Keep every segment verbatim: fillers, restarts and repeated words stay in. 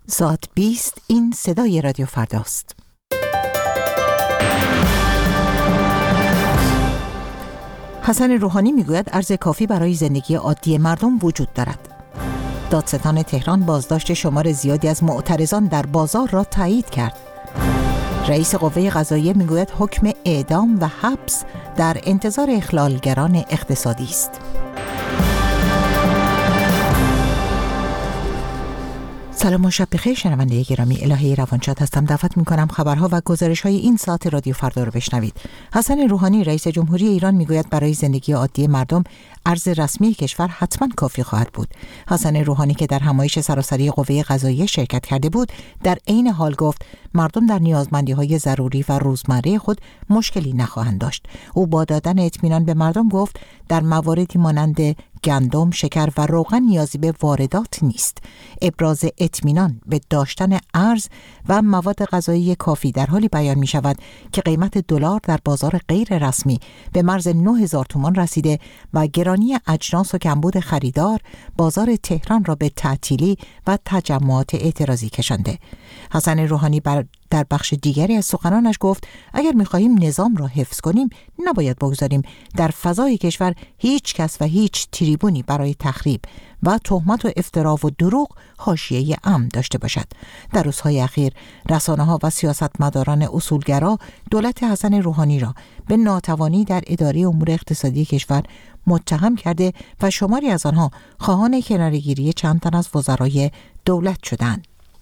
ساعت بیست این صدای رادیو فرداست. حسن روحانی میگوید ارز کافی برای زندگی عادی مردم وجود دارد. دادستان تهران بازداشت شمار زیادی از معترضان در بازار را تایید کرد. رئیس قوه قضاییه میگوید حکم اعدام و حبس در انتظار اخلالگران اقتصادی است. سلام و شب بخیر شنونده گرامی، الهه روانشاد هستم. دعوت میکنم خبرها و گزارش‌های این ساعت رادیو فردا رو بشنوید. حسن روحانی رئیس جمهوری ایران میگوید برای زندگی عادی مردم ارز رسمی کشور حتما کافی خواهد بود. حسن روحانی که در همایش سراسری قوه قضاییه شرکت کرده بود، در عین حال گفت مردم در نیازمندی‌های ضروری و روزمره خود مشکلی نخواهند داشت. او با دادن اطمینان به مردم گفت در مواردی مانند گندم، شکر و روغن نیازی به واردات نیست. ابراز اطمینان به داشتن ارز و مواد غذایی کافی در حالی بیان می شود که قیمت دلار در بازار غیر رسمی به مرز نه هزار تومان رسیده و گرانی اجناس و کمبود خریدار بازار تهران را به تعطیلی و تجمعات اعتراضی کشانده. حسن روحانی بر در بخش دیگری از سخنانش گفت اگر می‌خواهیم نظام را حفظ کنیم نباید بگذاریم در فضای کشور هیچ کس و هیچ تریبونی برای تخریب و تهمت و افترا و دروغ حاشیه امن داشته باشد. در روزهای اخیر رسانه‌ها و سیاستمداران اصولگرا دولت حسن روحانی را به ناتوانی در اداره امور اقتصادی کشور متهم کرده و شماری از آنها خواهان کناره‌گیری چند تن از وزرای دولت شدند.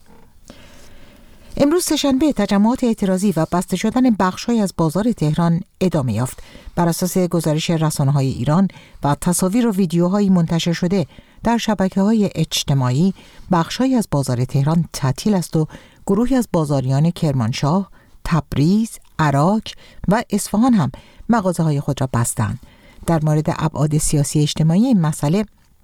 امروز سه‌شنبه تجمعات اعتراضی و بسته شدن بخش‌های از بازار تهران ادامه یافت. بر اساس گزارش رسانه‌های ایران و تصاویر و ویدیوهایی منتشر شده در شبکه‌های اجتماعی، بخش‌هایی از بازار تهران تعطیل است و گروهی از بازاریان کرمانشاه، تبریز، عراق و اصفهان هم مغازه‌های خود را بستند. در مورد ابعاد سیاسی اجتماعی این مسئله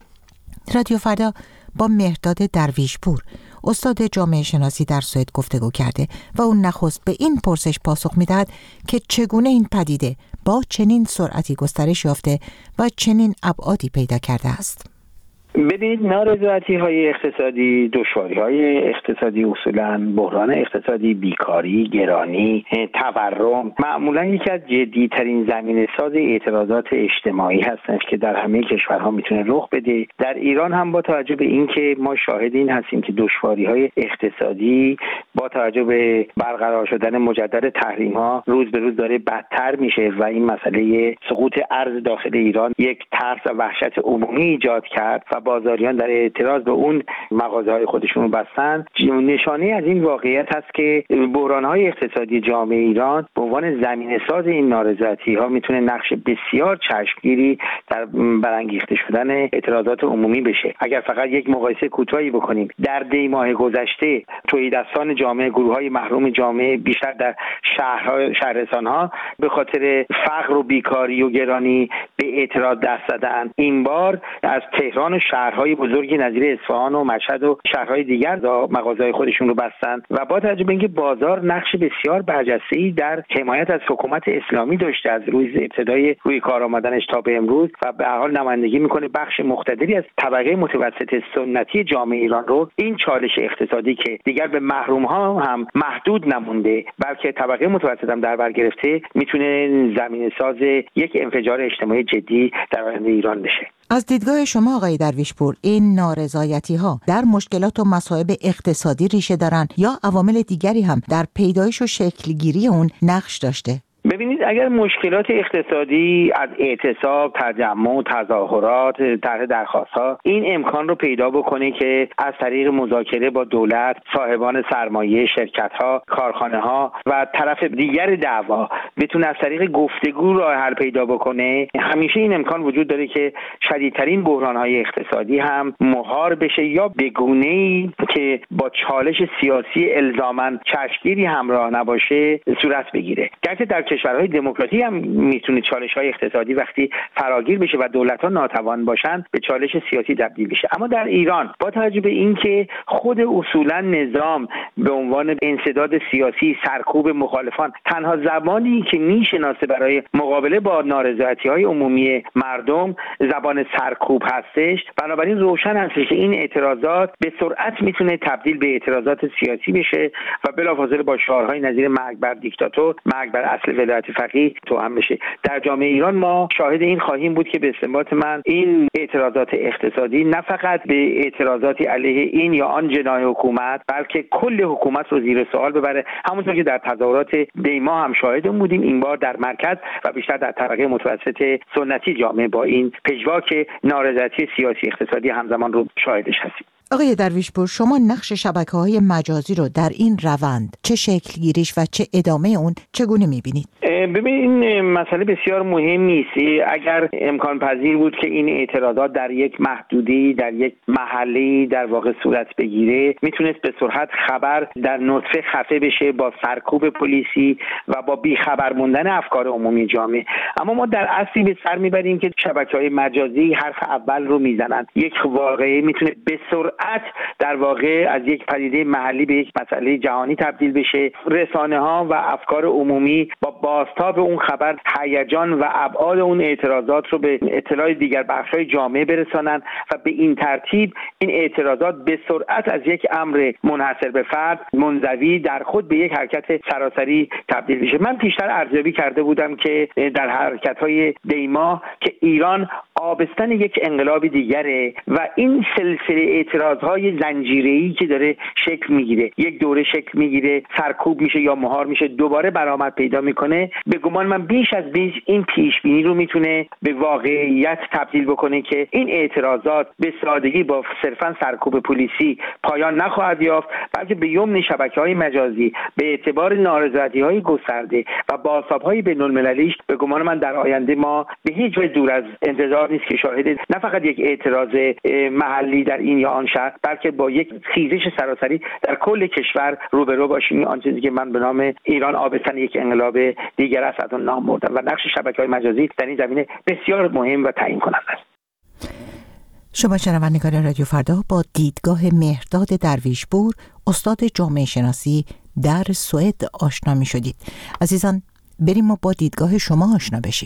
رادیو فردا با مهرداد درویشپور استاد جامعه شناسی در سوئد گفتگو کرده و اون نخست به این پرسش پاسخ میدهد که چگونه این پدیده با چنین سرعتی گسترش یافته و چنین ابعادی پیدا کرده است. ببینید، نارضایتی‌های اقتصادی، دشواری‌های اقتصادی، اصولاً بحران اقتصادی، بیکاری، گرانی، تورم معمولاً یکی از جدی‌ترین زمینه‌ساز اعتراضات اجتماعی هستند که در همه کشورها میتونه رخ بده. در ایران هم با توجه به اینکه ما شاهد این هستیم که دشواری‌های اقتصادی با توجه به برقرار شدن مجدد تحریم‌ها روز به روز داره بدتر میشه و این مسئله سقوط ارز داخل ایران یک ترس و وحشت عمومی ایجاد کرد و بازاریان در اعتراض به اون مغازه‌های خودشون رو بستن. نشانه از این واقعیت هست که بحران‌های اقتصادی جامعه ایران به عنوان زمینه‌ساز این نارضایتی‌ها میتونه نقش بسیار چشمگیری در برانگیخته شدن اعتراضات عمومی بشه. اگر فقط یک مقایسه کوتاهی بکنیم، در دی ماه گذشته تهیدستان جامعه، گروه‌های محروم جامعه بیشتر در شهرها، شهرستان‌ها به خاطر فقر و بیکاری و گرانی به اعتراض دست زدن. این بار از تهران شهرهای بزرگی نظیر اصفهان و مشهد و شهرهای دیگر مغازه‌های خودشون رو بستن و با توجه به اینکه بازار نقش بسیار برجسته‌ای در حمایت از حکومت اسلامی داشته از روز ابتدای روی کار آمدنش تا به امروز و به هر حال نمایندگی میکنه بخش مقتدری از طبقه متوسط سنتی جامعه ایران رو، این چالش اقتصادی که دیگر به محروم‌ها هم محدود نمونده بلکه طبقه متوسط هم در بر گرفته، میتونه زمینه‌ساز یک انفجار اجتماعی جدی در آینده ایران بشه. از دیدگاه شما آقای درویشپور، این نارضایتی‌ها در مشکلات و مصائب اقتصادی ریشه دارند یا عوامل دیگری هم در پیدایش و شکلگیری اون نقش داشته؟ ببینید، اگر مشکلات اقتصادی از اعتصاب، تجمع، تظاهرات، طرح درخواست‌ها این امکان رو پیدا بکنه که از طریق مذاکره با دولت، صاحبان سرمایه، شرکت‌ها، کارخانه‌ها و طرف دیگر دعوا بتونه از طریق گفتگو راه حل پیدا بکنه، همیشه این امکان وجود داره که شدیدترین بحران‌های اقتصادی هم مهار بشه یا به گونه‌ای که با چالش سیاسی الزاماً چشمگیری همراه نباشه صورت بگیره. گرچه در کشورهای دموکراتیک هم میتونه چالش‌های اقتصادی وقتی فراگیر بشه و دولت‌ها ناتوان باشن به چالش سیاسی تبدیل بشه. اما در ایران با توجه به اینکه خود اصولا نظام به عنوان انسداد سیاسی سرکوب مخالفان تنها زبانی که میشناسه برای مقابله با نارضایتی‌های عمومی مردم زبان سرکوب هستش، بنابراین روشن هستش که این اعتراضات به سرعت میتونه تبدیل به اعتراضات سیاسی بشه و بلافاصله با شعارهای نظیر مرگ بر دیکتاتور، مرگ بر اصل ولایت فقیه توأم بشه. در جامعه ایران ما شاهد این خواهیم بود که به استنباط من این اعتراضات اقتصادی نه فقط به اعتراضاتی علیه این یا آن جناح حکومت، بلکه کل حکومت رو زیر سوال ببره. همونطور که در تظاهرات دیما هم شاهد بودیم، این بار در مرکز و بیشتر در طبقه متوسط سنتی جامعه با این پژواک نارضایتی سیاسی اقتصادی همزمان رو شاهدش هستیم. آقای درویشپور، شما نقش شبکه‌های مجازی رو در این روند چه شکل گیریش و چه ادامه اون چگونه می‌بینید؟ ببین این مسئله بسیار مهمی است. اگر امکان پذیر بود که این اعتراضات در یک محدودی، در یک محلی در واقع صورت بگیره، میتونست به سرعت خبر در نطفه خفه بشه با سرکوب پلیسی و با بیخبر موندن افکار عمومی جامعه. اما ما در اصلی به سر میبریم که شبکه‌های مجازی حرف اول رو میزنن. یک واقعه میتونه به سرعت در واقع از یک پدیده محلی به یک مسئله جهانی تبدیل بشه. رسانه‌ها و افکار عمومی با بازتاب اون خبر هیجان و ابعاد اون اعتراضات رو به اطلاع دیگر بخش‌های جامعه برسانن و به این ترتیب این اعتراضات به سرعت از یک امر منحصر به فرد منزوی در خود به یک حرکت سراسری تبدیل بشه. من پیشتر ارزیابی کرده بودم که در حرکت‌های دیما که ایران آبستن یک انقلاب دیگره و این سلسله اعتراضهای زنجیره‌ای که داره شکل میگیره، یک دوره شکل میگیره، سرکوب میشه یا مهار میشه، دوباره برآمد پیدا میکنه، به گمان من بیش از بیش این پیش بینی رو میتونه به واقعیت تبدیل بکنه که این اعتراضات به سادگی با صرفا سرکوب پلیسی پایان نخواهد یافت، بلکه به یمن شبکه‌های مجازی به اعتبار نارضایتی‌های گسترده و بازتاب‌های بین‌المللیش به گمان من در آینده ما به هیچ وجه دور از انتظار نیست که شاهد نه فقط یک اعتراض محلی در این یا آن شهر، بلکه با یک خیزش سراسری در کل کشور روبرو باشیم. آن چیزی که من به نام ایران آبستن یک انقلاب دیگر است از اون نام بردم و نقش شبکه‌های مجازی در این زمینه بسیار مهم و تعیین کننده است. شما شنوندگان رادیو فردا با دیدگاه مهرداد درویشپور، استاد جامعه شناسی در سوئد آشنا می شدید. عزیزان، بریم ما با دیدگاه شما آشنا بشیم.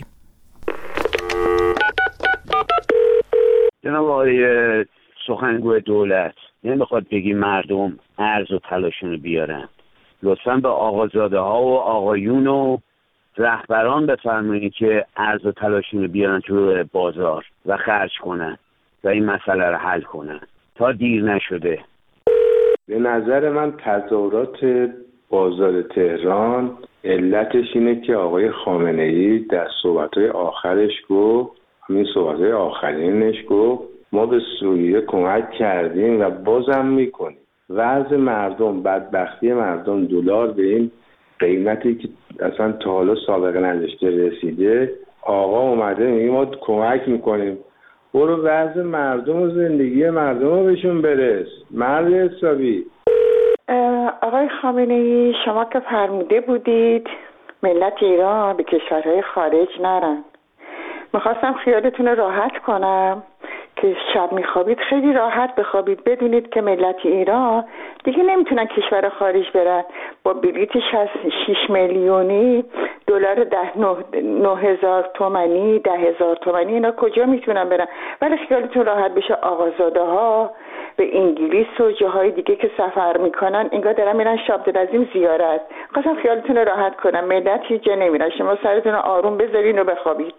جناب آقای سخنگوی دولت، نمیخواد بگی مردم ارز و تلاشونو بیارن، لطفاً به آقازاده ها و آقایون و رهبران بفرمایید که ارز و تلاشونو بیارن تو بازار و خرج کنن و این مسئله رو حل کنن تا دیر نشده. به نظر من تظاهرات بازار تهران علتش اینه که آقای خامنه‌ای در صحبت‌های آخرش گفت، همین صحبت‌های آخرینش گفت ما به سوریه کمک کردیم و بازم میکنیم. وضع مردم، بدبختی مردم، دلار به این قیمتی که اصلا تا حالا سابقه نداشته رسیده، آقا اومده میگه ما کمک میکنیم. برو وضع مردم و زندگی مردم رو بهشون برس، مرد حسابی. آقای خامنه‌ای، شما که فرموده بودید ملت ایران به کشورهای خارج نرن، میخواستم خیالتون رو راحت کنم که شب میخوابید خیلی راحت بخوابید، بدونید که ملت ایران دیگه نمیتونن کشور خارج برن. با بلیت شش میلیونی دلار ده نه هزار تومانی ده هزار تومانی اینا کجا میتونن برن؟ ولی خیالتون راحت بشه آقازاده ها به انگلیس و جاهای دیگه که سفر میکنن انگار دارن میرن شاه عبدالعظیم زیارت. خواستم خیالتون راحت کنم، ملت هیچ جا نمیرن، شما سرتون رو آروم بذارین و بخوابید.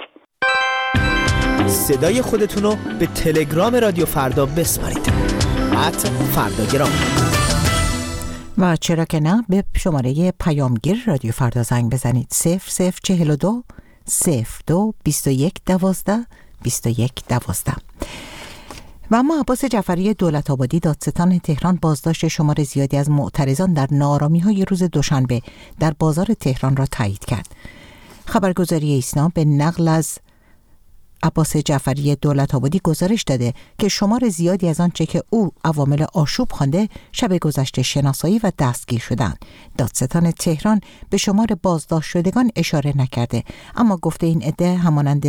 صدای خودتون رو به تلگرام رادیو فردا بسپارید. ات فرداگرام. و چرا که نه، به شماره پیامگیر رادیو فردا زنگ بزنید. صفر صفر چهل و دو صفر دو بیست و یک دوازده بیست و یک دوازده. و اما عباس جعفری دولت آبادی دادستان تهران بازداشت شمار زیادی از معترضان در ناآرامی‌های روز دوشنبه در بازار تهران را تایید کرد. خبرگزاری ایسنا به نقل از عباس جعفری دولت‌آبادی گزارش داده که شمار زیادی از آنچه که او عوامل آشوب خوانده شب گذشته شناسایی و دستگیر شدند. دادستان تهران به شمار بازداشت شدگان اشاره نکرده، اما گفته این عده همانند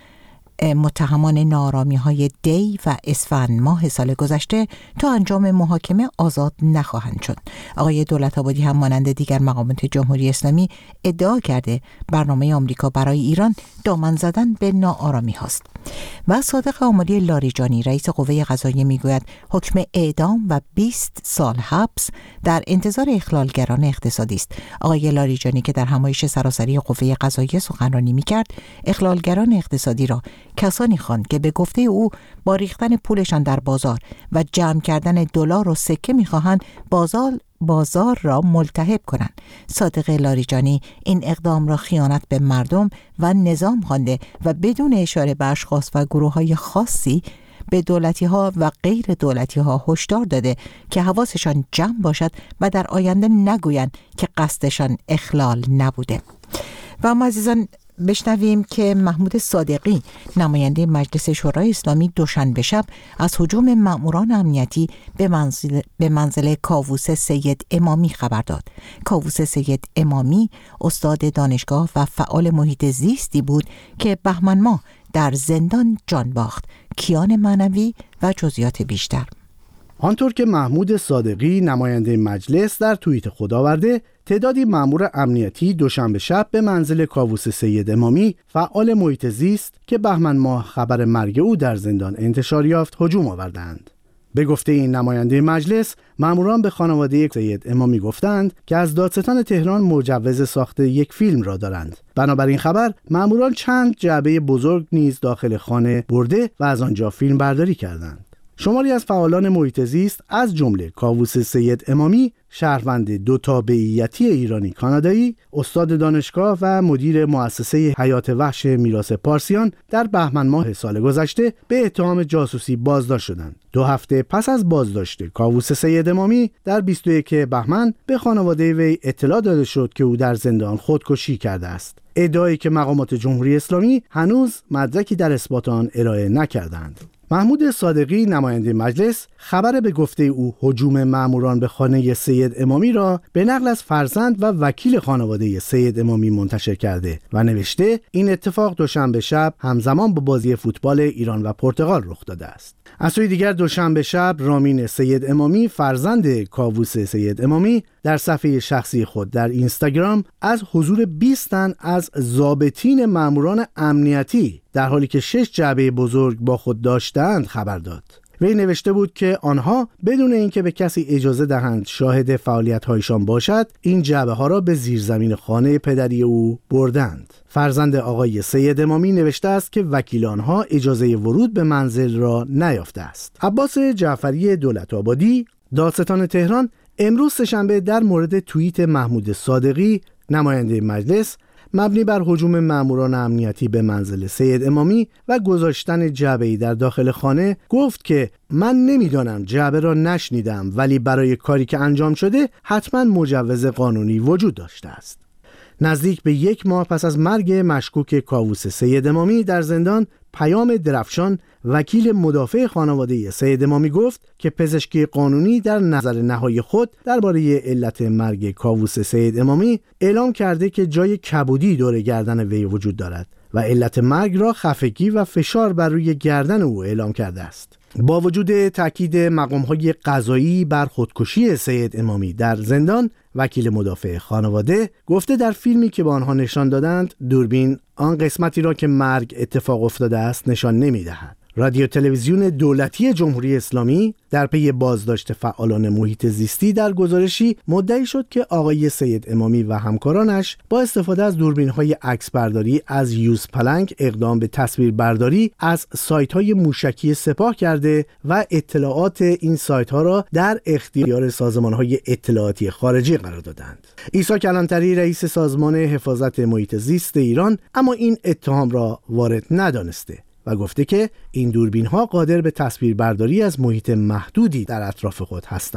متهمان ناآرامی‌های دی و اسفند ماه سال گذشته تا انجام محاکمه آزاد نخواهند شد. آقای دولت‌آبادی هم مانند دیگر مقامات جمهوری اسلامی ادعا کرده برنامه آمریکا برای ایران دامن زدن به ناآرامی هاست. و صادق آملی لاریجانی رئیس قوه قضاییه میگوید حکم اعدام و بیست سال حبس در انتظار اخلالگران اقتصادی است. آقای لاریجانی که در همایش سراسری قوه قضاییه سخنرانی می‌کرد، اخلالگران اقتصادی را کسانی خواند که به گفته او با ریختن پولشان در بازار و جمع کردن دلار و سکه می‌خواهند بازار بازار را ملتهب کنند. صادق لاریجانی این اقدام را خیانت به مردم و نظام خوانده و بدون اشاره به اشخاص و گروه‌های خاصی به دولتی‌ها و غیر دولتی‌ها هشدار داده که حواسشان جمع باشد و در آینده نگویند که قصدشان اخلال نبوده. و اما عزیزان بشنویم که محمود صادقی نماینده مجلس شورای اسلامی دوشنبه شب از هجوم مأموران امنیتی به منزل به منزل کاووس سید امامی خبر داد. کاووس سید امامی استاد دانشگاه و فعال محیط زیستی بود که بهمن ماه در زندان جان باخت. کیان معنوی و جزئیات بیشتر. آنطور که محمود صادقی نماینده مجلس در توییت خود آورده، تعدادی مأمور امنیتی دوشنبه شب به منزل کاووس سید امامی فعال محیط زیست که بهمن ماه خبر مرگ او در زندان انتشار یافت هجوم آوردند. به گفته این نماینده مجلس، مأموران به خانواده سید امامی گفتند که از دادستان تهران مجوز ساخت یک فیلم را دارند. بنابراین خبر، مأموران چند جعبه بزرگ نیز داخل خانه برده و از آنجا فیلم برداری کردند. شماری از فعالان محیط زیست از جمله کاووس سید امامی، شهروند دو تابعیتی ایرانی کانادایی، استاد دانشگاه و مدیر مؤسسه حیات وحش میراث پارسیان در بهمن ماه سال گذشته به اتهام جاسوسی بازداشت شدند. دو هفته پس از بازداشت کاووس سید امامی در بیست و یکم بهمن به خانواده وی اطلاع داده شد که او در زندان خودکشی کرده است. ادعایی که مقامات جمهوری اسلامی هنوز مدرکی در اثبات آن ارائه نکردند. محمود صادقی نماینده مجلس خبر به گفته او هجوم مأموران به خانه سید امامی را به نقل از فرزند و وکیل خانواده سید امامی منتشر کرده و نوشته این اتفاق دوشنبه شب همزمان با بازی فوتبال ایران و پرتغال رخ داده است. از سوی دیگر دوشنبه شب رامین سید امامی فرزند کاووس سید امامی در صفحه شخصی خود در اینستاگرام از حضور بیست تن از ضابطین مأموران امنیتی در حالی که شش جعبه بزرگ با خود داشتند خبر داد. وی نوشته بود که آنها بدون اینکه به کسی اجازه دهند شاهد فعالیت‌هایشان باشد، این جعبه ها را به زیرزمین خانه پدری او بردند. فرزند آقای سید امامی نوشته است که وکیل آنها اجازه ورود به منزل را نیافته است. عباس جعفری دولت‌آبادی دادستان تهران امروز سه‌شنبه در مورد توییت محمود صادقی نماینده مجلس مبنی بر هجوم مأموران امنیتی به منزل سید امامی و گذاشتن جعبه‌ای در داخل خانه گفت که من نمیدانم، جعبه را نشنیدم، ولی برای کاری که انجام شده حتما مجوز قانونی وجود داشته است. نزدیک به یک ماه پس از مرگ مشکوک کاووس سید امامی در زندان، پیام درفشان وکیل مدافع خانواده سید امامی گفت که پزشکی قانونی در نظر نهایی خود درباره علت مرگ کاووس سید امامی اعلام کرده که جای کبودی دور گردن وی وجود دارد و علت مرگ را خفگی و فشار بر روی گردن او اعلام کرده است. با وجود تاکید مقام‌های قضایی بر خودکشی سید امامی در زندان، وکیل مدافع خانواده گفته در فیلمی که به آنها نشان دادند دوربین آن قسمتی را که مرگ اتفاق افتاده است نشان نمی‌دهد. رادیو تلویزیون دولتی جمهوری اسلامی در پی بازداشت فعالان محیط زیستی در گزارشی مدعی شد که آقای سید امامی و همکارانش با استفاده از دوربین‌های عکسبرداری از یوز پلنگ اقدام به تصویربرداری از سایت‌های موشکی سپاه کرده و اطلاعات این سایت‌ها را در اختیار سازمان‌های اطلاعاتی خارجی قرار دادند. عیسی کلانتری رئیس سازمان حفاظت محیط زیست ایران اما این اتهام را وارد ندانسته و گفته که این دوربین ها قادر به تصویربرداری از محیط محدودی در اطراف خود هستند.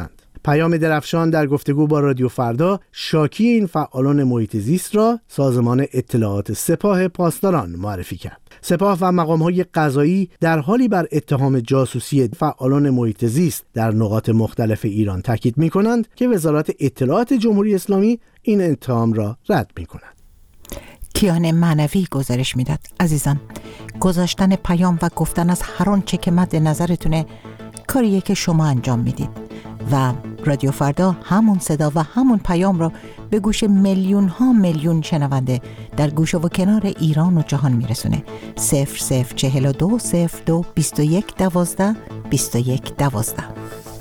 پیام درفشان در گفتگو با رادیو فردا شاکی این فعالان محیط زیست را سازمان اطلاعات سپاه پاسداران معرفی کرد. سپاه و مقام‌های قضایی در حالی بر اتهام جاسوسی فعالان محیط زیست در نقاط مختلف ایران تاکید می‌کنند که وزارت اطلاعات جمهوری اسلامی این اتهام را رد می‌کند. کیان معنوی گزارش میداد. عزیزان، گذاشتن پیام و گفتن از هر آنچه که مد نظرتونه کاریه که شما انجام میدید و رادیو فردا همون صدا و همون پیام رو به گوش میلیون ها میلیون شنونده در گوش و کنار ایران و جهان میرسونه. صفر صفر چهل و دو صفر دو بیست و یک دوازده بیست و یک دوازده.